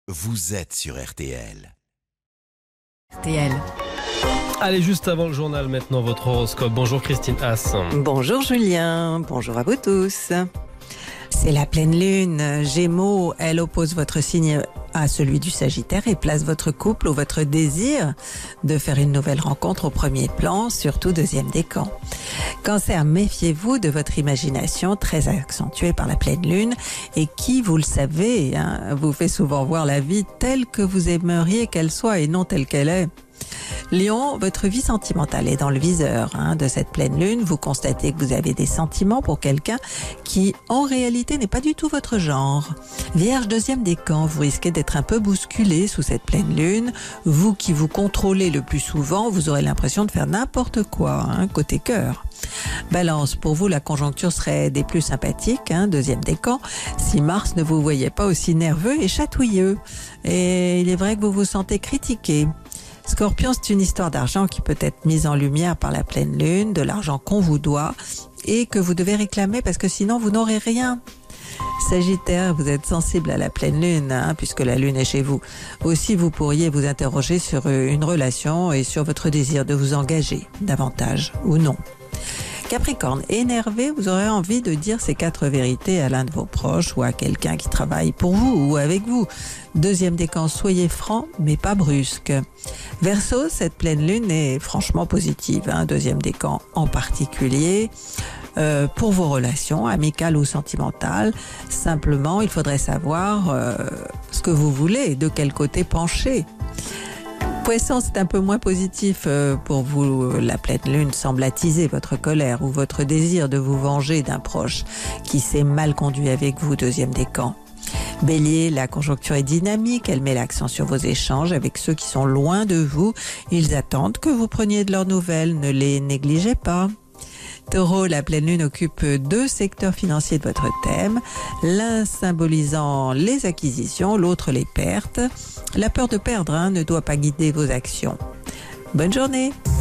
vous êtes sur RTL. RTL. Allez, juste avant le journal, maintenant votre horoscope. Bonjour Christine Haas. Bonjour Julien, bonjour à vous tous. C'est la pleine lune, Gémeaux, elle oppose votre signe à celui du Sagittaire et place votre couple ou votre désir de faire une nouvelle rencontre au premier plan, surtout deuxième décan. Cancer, méfiez-vous de votre imagination très accentuée par la pleine lune et qui, vous le savez, vous fait souvent voir la vie telle que vous aimeriez qu'elle soit et non telle qu'elle est. Lion, votre vie sentimentale est dans le viseur de cette pleine lune. Vous constatez que vous avez des sentiments pour quelqu'un qui, en réalité, n'est pas du tout votre genre. Vierge, deuxième décan, vous risquez d'être un peu bousculé sous cette pleine lune. Vous qui vous contrôlez le plus souvent, vous aurez l'impression de faire n'importe quoi, côté cœur. Balance, pour vous, la conjoncture serait des plus sympathiques, deuxième décan, si Mars ne vous voyait pas aussi nerveux et chatouilleux. Et il est vrai que vous vous sentez critiqué. Scorpion, c'est une histoire d'argent qui peut être mise en lumière par la pleine lune, de l'argent qu'on vous doit et que vous devez réclamer parce que sinon vous n'aurez rien. Sagittaire, vous êtes sensible à la pleine lune, puisque la lune est chez vous. Aussi, vous pourriez vous interroger sur une relation et sur votre désir de vous engager davantage ou non. Capricorne, énervé, vous aurez envie de dire ces 4 vérités à l'un de vos proches ou à quelqu'un qui travaille pour vous ou avec vous. Deuxième décan, soyez franc mais pas brusque. Verseau, cette pleine lune est franchement positive, deuxième décan en particulier. Pour vos relations amicales ou sentimentales, simplement il faudrait savoir ce que vous voulez, de quel côté pencher. Poisson, c'est un peu moins positif pour vous. La pleine lune semble attiser votre colère ou votre désir de vous venger d'un proche qui s'est mal conduit avec vous, deuxième décan. Bélier, la conjoncture est dynamique, elle met l'accent sur vos échanges avec ceux qui sont loin de vous. Ils attendent que vous preniez de leurs nouvelles, ne les négligez pas. Taureau, la pleine lune occupe 2 secteurs financiers de votre thème, l'un symbolisant les acquisitions, l'autre les pertes. La peur de perdre ne doit pas guider vos actions. Bonne journée!